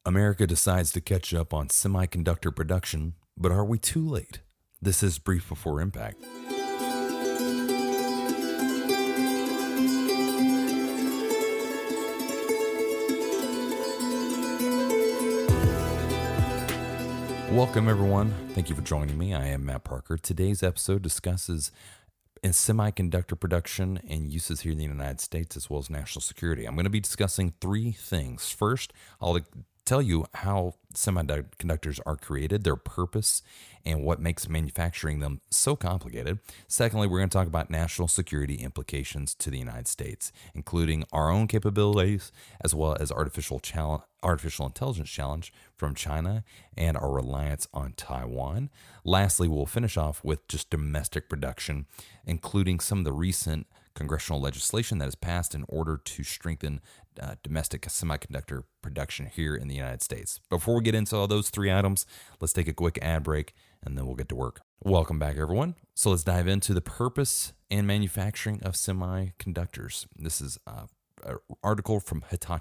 America decides to catch up on semiconductor production, but are we too late? This is Brief Before Impact. Welcome, everyone. Thank you for joining me. I am Matt Parker. Today's episode discusses semiconductor production and uses here in the United States, as well as national security. I'm going to be discussing three things. First, I'll tell you how semiconductors are created, their purpose, and what makes manufacturing them so complicated. Secondly, we're going to talk about national security implications to the United States, including our own capabilities, as well as artificial intelligence challenge from China and our reliance on Taiwan. Lastly, we'll finish off with just domestic production, including some of the recent congressional legislation that has passed in order to strengthen domestic semiconductor production here in the United States. Before we get into all those three items, let's take a quick ad break and then we'll get to work. Welcome back, everyone. So let's dive into the purpose and manufacturing of semiconductors. This is an article from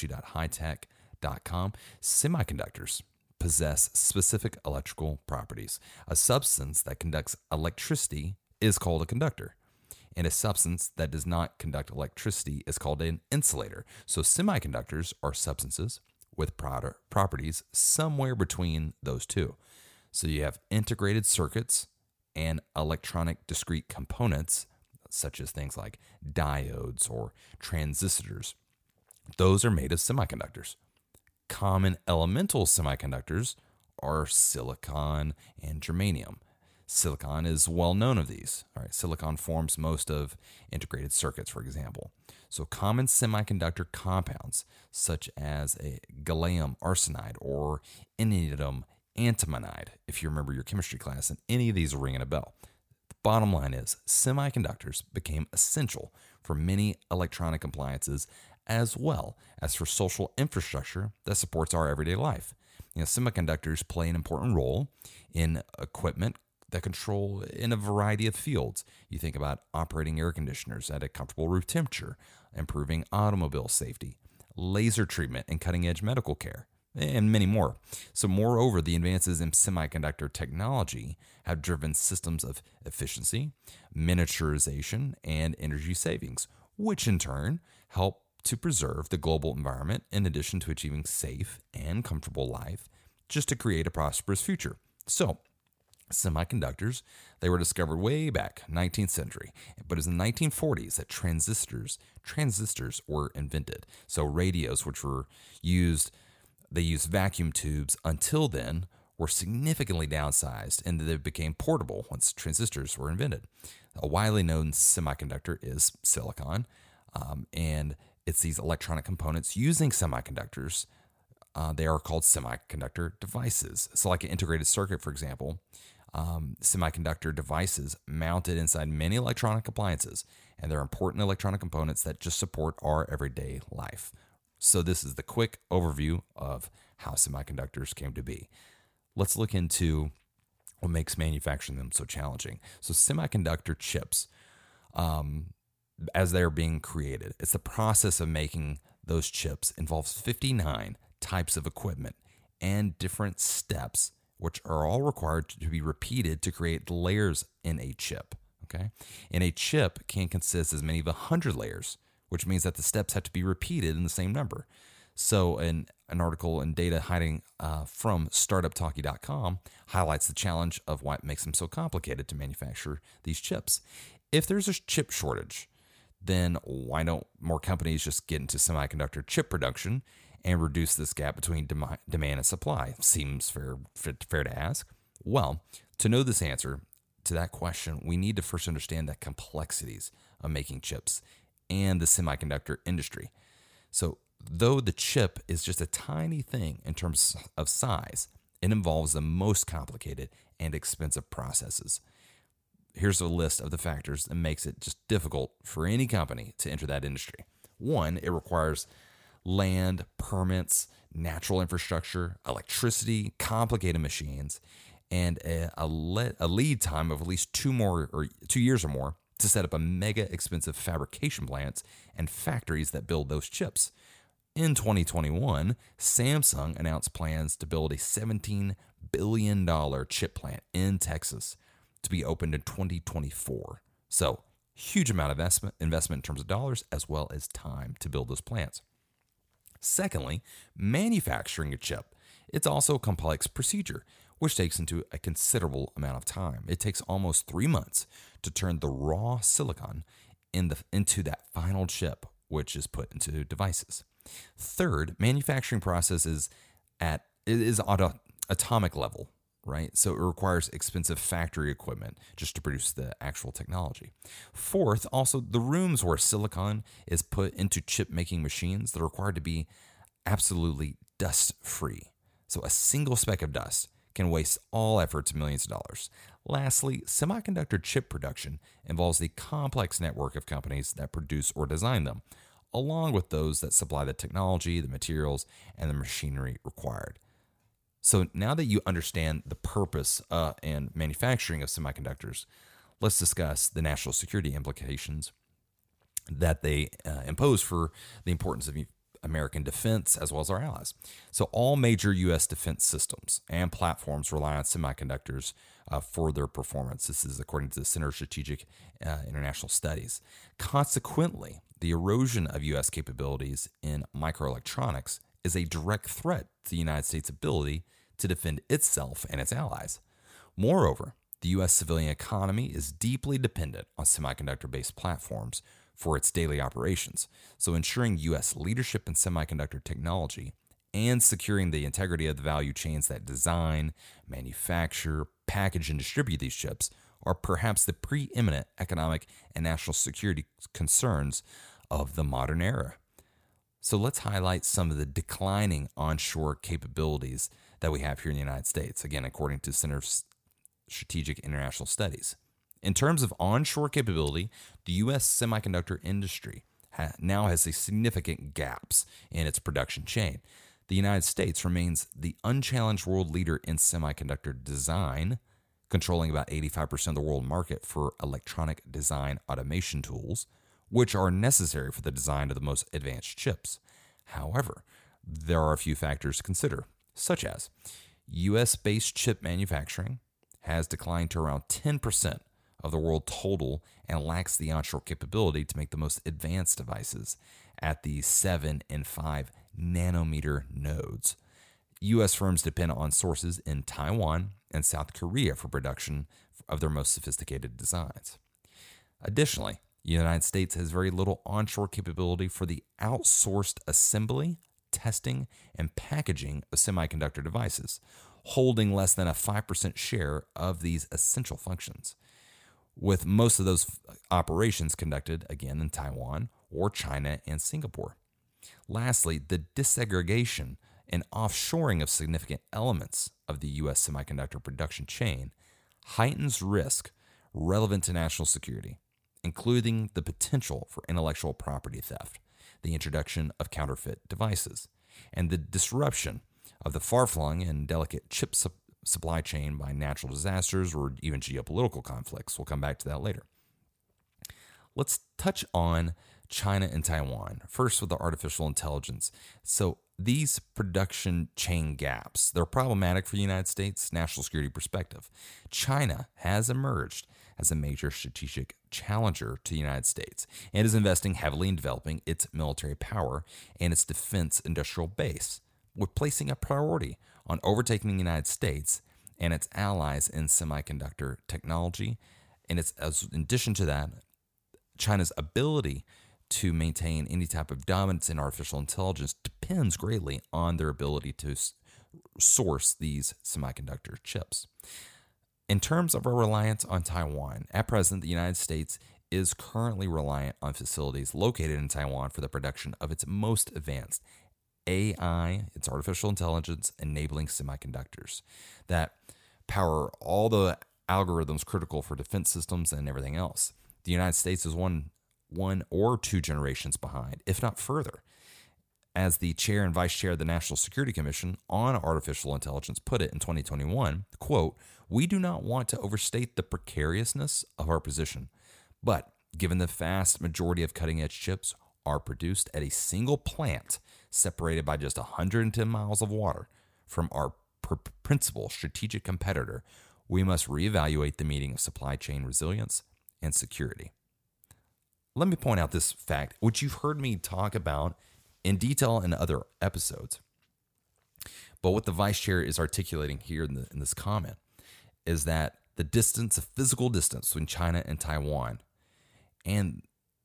Hitachi.hitech.com. Semiconductors possess specific electrical properties. A substance that conducts electricity is called a conductor, and a substance that does not conduct electricity is called an insulator. So semiconductors are substances with properties somewhere between those two. So you have integrated circuits and electronic discrete components, such as things like diodes or transistors. Those are made of semiconductors. Common elemental semiconductors are silicon and germanium. Silicon is well known of these. All right, silicon forms most of integrated circuits, for example. So common semiconductor compounds, such as a gallium arsenide or indium antimonide, if you remember your chemistry class, and any of these are ringing a bell. The bottom line is semiconductors became essential for many electronic appliances as well as for social infrastructure that supports our everyday life. Semiconductors play an important role in equipment that control in a variety of fields. You think about operating air conditioners at a comfortable room temperature, improving automobile safety, laser treatment and cutting-edge medical care, and many more. So moreover, the advances in semiconductor technology have driven systems of efficiency, miniaturization, and energy savings, which in turn help to preserve the global environment in addition to achieving safe and comfortable life, just to create a prosperous future. So, semiconductors, they were discovered way back, 19th century, but it was in the 1940s that transistors were invented. So radios, which were used, they used vacuum tubes until then, were significantly downsized and they became portable once transistors were invented. A widely known semiconductor is silicon, and it's these electronic components using semiconductors. They are called semiconductor devices. So like an integrated circuit, for example, semiconductor devices mounted inside many electronic appliances, and they're important electronic components that just support our everyday life. So this is the quick overview of how semiconductors came to be. Let's look into what makes manufacturing them so challenging. So semiconductor chips, as they're being created, it's the process of making those chips involves 59 types of equipment and different steps, which are all required to be repeated to create layers in a chip. Okay, and a chip can consist as many of 100 layers, which means that the steps have to be repeated in the same number. So an article in data hiding from startuptalkie.com highlights the challenge of what makes them so complicated to manufacture these chips. If there's a chip shortage, then why don't more companies just get into semiconductor chip production and reduce this gap between demand and supply? Seems fair to ask. Well, to know this answer to that question, we need to first understand the complexities of making chips and the semiconductor industry. So, though the chip is just a tiny thing in terms of size, it involves the most complicated and expensive processes. Here's a list of the factors that makes it just difficult for any company to enter that industry. One, it requires land, permits, natural infrastructure, electricity, complicated machines, and a lead time of at least 2 years or more to set up a mega expensive fabrication plants and factories that build those chips. In 2021, Samsung announced plans to build a $17 billion chip plant in Texas to be opened in 2024. So, huge amount of investment in terms of dollars as well as time to build those plants. Secondly, manufacturing a chip. It's also a complex procedure, which takes into a considerable amount of time. It takes almost 3 months to turn the raw silicon into that final chip, which is put into devices. Third, manufacturing process is at atomic level, right? So it requires expensive factory equipment just to produce the actual technology. Fourth, also the rooms where silicon is put into chip making machines that are required to be absolutely dust free. So a single speck of dust can waste all efforts of millions of dollars. Lastly, semiconductor chip production involves the complex network of companies that produce or design them, along with those that supply the technology, the materials, and the machinery required. So now that you understand the purpose and manufacturing of semiconductors, let's discuss the national security implications that they impose for the importance of American defense as well as our allies. So all major U.S. defense systems and platforms rely on semiconductors for their performance. This is according to the Center for Strategic International Studies. Consequently, the erosion of U.S. capabilities in microelectronics is a direct threat to the United States' ability to defend itself and its allies. Moreover, the U.S. civilian economy is deeply dependent on semiconductor-based platforms for its daily operations, so ensuring U.S. leadership in semiconductor technology and securing the integrity of the value chains that design, manufacture, package, and distribute these chips are perhaps the preeminent economic and national security concerns of the modern era. So let's highlight some of the declining onshore capabilities that we have here in the United States, again, according to Center for Strategic International Studies. In terms of onshore capability, the U.S. semiconductor industry now has a significant gaps in its production chain. The United States remains the unchallenged world leader in semiconductor design, controlling about 85% of the world market for electronic design automation tools, which are necessary for the design of the most advanced chips. However, there are a few factors to consider, such as U.S.-based chip manufacturing has declined to around 10% of the world total and lacks the onshore capability to make the most advanced devices at the 7 and 5 nanometer nodes. U.S. firms depend on sources in Taiwan and South Korea for production of their most sophisticated designs. Additionally, the United States has very little onshore capability for the outsourced assembly, testing, and packaging of semiconductor devices, holding less than a 5% share of these essential functions, with most of those operations conducted again in Taiwan or China and Singapore. Lastly, the disaggregation and offshoring of significant elements of the U.S. semiconductor production chain heightens risk relevant to national security, including the potential for intellectual property theft, the introduction of counterfeit devices, and the disruption of the far-flung and delicate chip supply chain by natural disasters or even geopolitical conflicts. We'll come back to that later. Let's touch on China and Taiwan. First with the artificial intelligence. So these production chain gaps, they're problematic for the United States national security perspective. China has emerged as a major strategic challenger to the United States and is investing heavily in developing its military power and its defense industrial base, with placing a priority on overtaking the United States and its allies in semiconductor technology. And it's, as in addition to that, China's ability to maintain any type of dominance in artificial intelligence depends greatly on their ability to source these semiconductor chips. In terms of our reliance on Taiwan, at present, the United States is currently reliant on facilities located in Taiwan for the production of its most advanced AI, its artificial intelligence enabling semiconductors that power all the algorithms critical for defense systems and everything else. The United States is one or two generations behind, if not further. As the chair and vice chair of the National Security Commission on Artificial Intelligence put it in 2021, quote, "We do not want to overstate the precariousness of our position, but given the vast majority of cutting-edge chips are produced at a single plant separated by just 110 miles of water from our principal strategic competitor, we must reevaluate the meaning of supply chain resilience and security. Let me point out this fact, which you've heard me talk about in detail in other episodes. But what the vice chair is articulating here in this comment is that the distance, the physical distance between China and Taiwan, and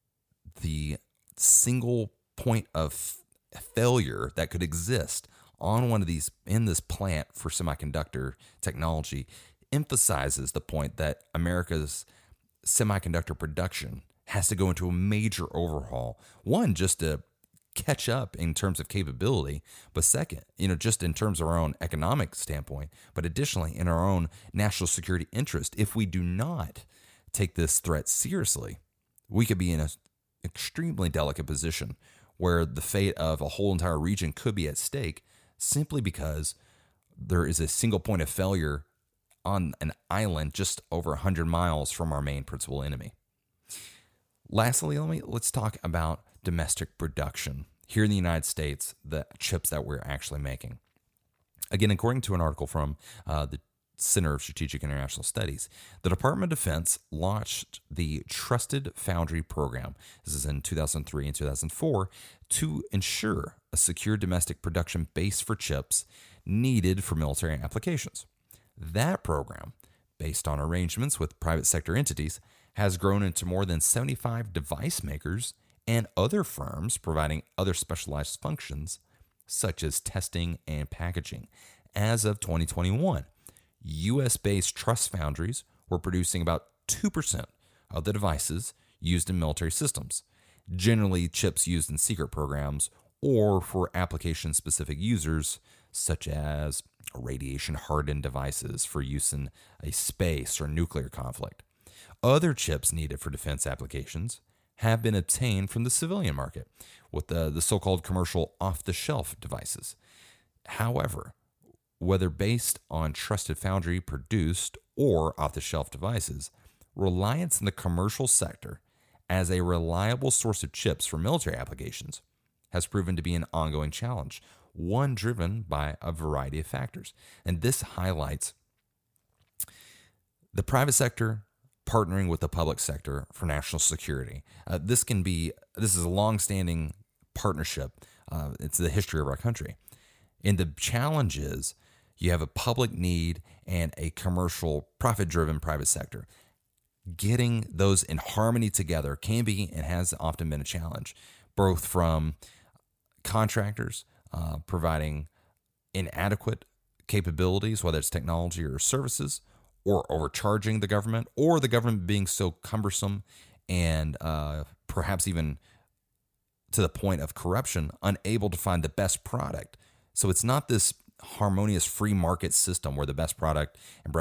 the single point of failure that could exist on one of these in this plant for semiconductor technology emphasizes the point that America's semiconductor production has to go into a major overhaul. One, just to catch up in terms of capability, but second, just in terms of our own economic standpoint, but additionally in our own national security interest. If we do not take this threat seriously, we could be in an extremely delicate position where the fate of a whole entire region could be at stake simply because there is a single point of failure on an island just over 100 miles from our main principal enemy. Lastly, let's talk about domestic production here in the United States, the chips that we're actually making. Again, according to an article from the Center of Strategic International Studies, the Department of Defense launched the Trusted Foundry Program. This is in 2003 and 2004 to ensure a secure domestic production base for chips needed for military applications. That program, based on arrangements with private sector entities, has grown into more than 75 device makers and other firms providing other specialized functions such as testing and packaging. As of 2021, U.S.-based trust foundries were producing about 2% of the devices used in military systems, generally chips used in secret programs or for application-specific users such as radiation-hardened devices for use in a space or nuclear conflict. Other chips needed for defense applications have been obtained from the civilian market with the so-called commercial off-the-shelf devices. However, whether based on trusted foundry produced or off-the-shelf devices, reliance in the commercial sector as a reliable source of chips for military applications has proven to be an ongoing challenge, one driven by a variety of factors. And this highlights the private sector partnering with the public sector for national security. This is a long-standing partnership. It's the history of our country. And the challenge is you have a public need and a commercial, profit-driven private sector. Getting those in harmony together can be and has often been a challenge, both from contractors providing inadequate capabilities, whether it's technology or services, or overcharging the government, or the government being so cumbersome and perhaps even to the point of corruption, unable to find the best product. So it's not this harmonious free market system where the best product and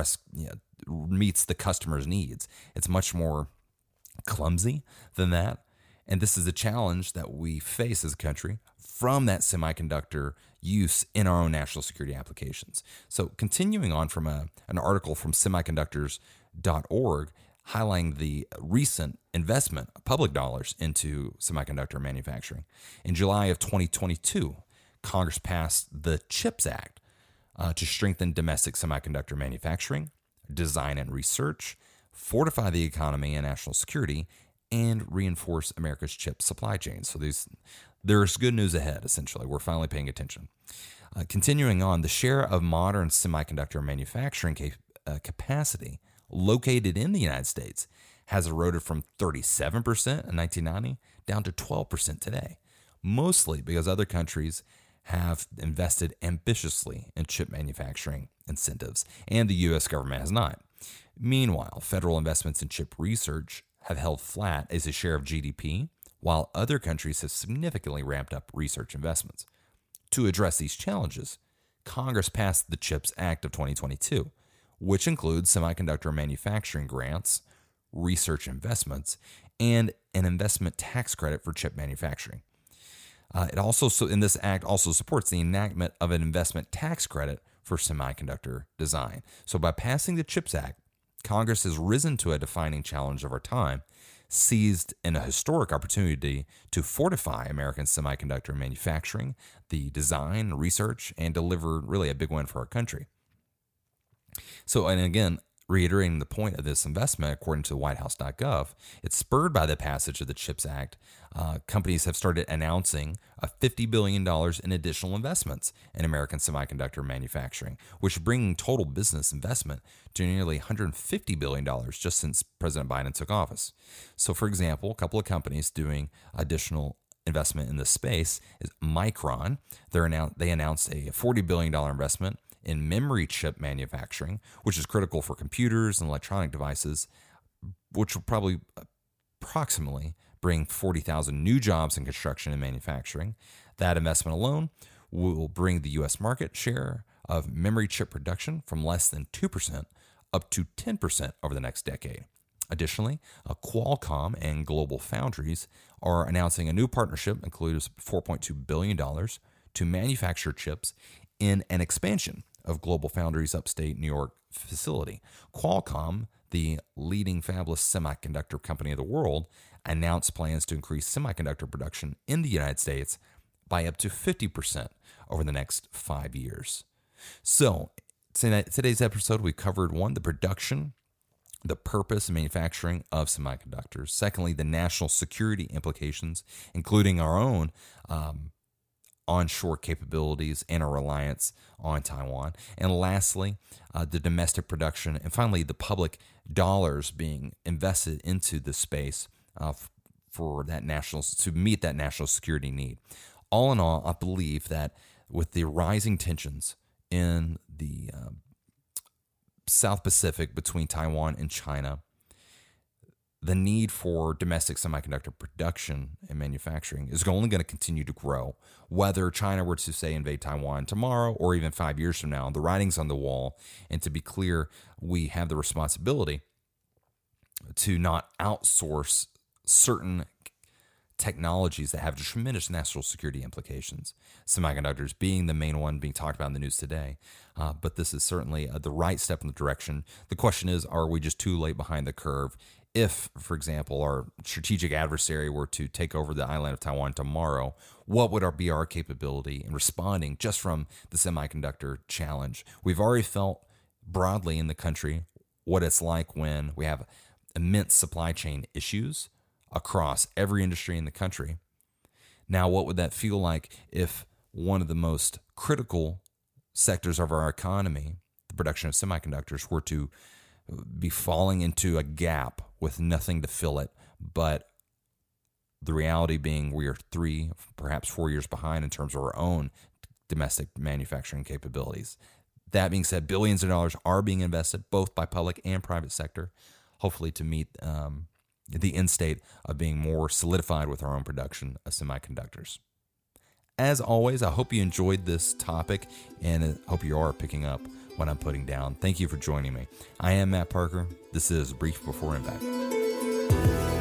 meets the customer's needs. It's much more clumsy than that. And this is a challenge that we face as a country from that semiconductor use in our own national security applications. So continuing on from an article from semiconductors.org highlighting the recent investment of public dollars into semiconductor manufacturing. In July of 2022, Congress passed the CHIPS Act to strengthen domestic semiconductor manufacturing, design and research, fortify the economy and national security, and reinforce America's chip supply chain. So there's good news ahead, essentially. We're finally paying attention. Continuing on, the share of modern semiconductor manufacturing capacity located in the United States has eroded from 37% in 1990 down to 12% today, mostly because other countries have invested ambitiously in chip manufacturing incentives, and the U.S. government has not. Meanwhile, federal investments in chip research have held flat as a share of GDP, while other countries have significantly ramped up research investments. To address these challenges, Congress passed the CHIPS Act of 2022, which includes semiconductor manufacturing grants, research investments, and an investment tax credit for chip manufacturing. This act also supports the enactment of an investment tax credit for semiconductor design. So by passing the CHIPS Act, Congress has risen to a defining challenge of our time, seized an historic opportunity to fortify American semiconductor manufacturing, the design, research, and deliver really a big win for our country. So, and again, reiterating the point of this investment, according to whitehouse.gov, it's spurred by the passage of the CHIPS Act. Companies have started announcing $50 billion in additional investments in American semiconductor manufacturing, which is bringing total business investment to nearly $150 billion just since President Biden took office. So, for example, a couple of companies doing additional investment in this space is Micron. They announced a $40 billion investment in memory chip manufacturing, which is critical for computers and electronic devices, which will probably approximately bring 40,000 new jobs in construction and manufacturing. That investment alone will bring the U.S. market share of memory chip production from less than 2% up to 10% over the next decade. Additionally, Qualcomm and Global Foundries are announcing a new partnership, including $4.2 billion to manufacture chips in an expansion of Global Foundries' upstate New York facility. Qualcomm, the leading fabless semiconductor company of the world, announced plans to increase semiconductor production in the United States by up to 50% over the next 5 years. So, in today's episode, we covered one, the production, the purpose and manufacturing of semiconductors. Secondly, the national security implications, including our own onshore capabilities and our reliance on Taiwan. And lastly, the domestic production. And finally, the public dollars being invested into the space for that to meet that national security need. All in all, I believe that with the rising tensions in the South Pacific between Taiwan and China, the need for domestic semiconductor production and manufacturing is only going to continue to grow. Whether China were to, say, invade Taiwan tomorrow or even 5 years from now, the writing's on the wall. And to be clear, we have the responsibility to not outsource certain technologies that have tremendous national security implications, semiconductors being the main one being talked about in the news today. But this is certainly the right step in the direction. The question is, are we just too late behind the curve? If, for example, our strategic adversary were to take over the island of Taiwan tomorrow, what would be our capability in responding just from the semiconductor challenge? We've already felt broadly in the country what it's like when we have immense supply chain issues across every industry in the country. Now, what would that feel like if one of the most critical sectors of our economy, the production of semiconductors, were to be falling into a gap with nothing to fill it, but the reality being we are 3, perhaps 4 years behind in terms of our own domestic manufacturing capabilities. That being said, billions of dollars are being invested both by public and private sector, hopefully to meet the end state of being more solidified with our own production of semiconductors. As always, I hope you enjoyed this topic and I hope you are picking up what I'm putting down. Thank you for joining me. I am Matt Parker. This is Brief Before Impact.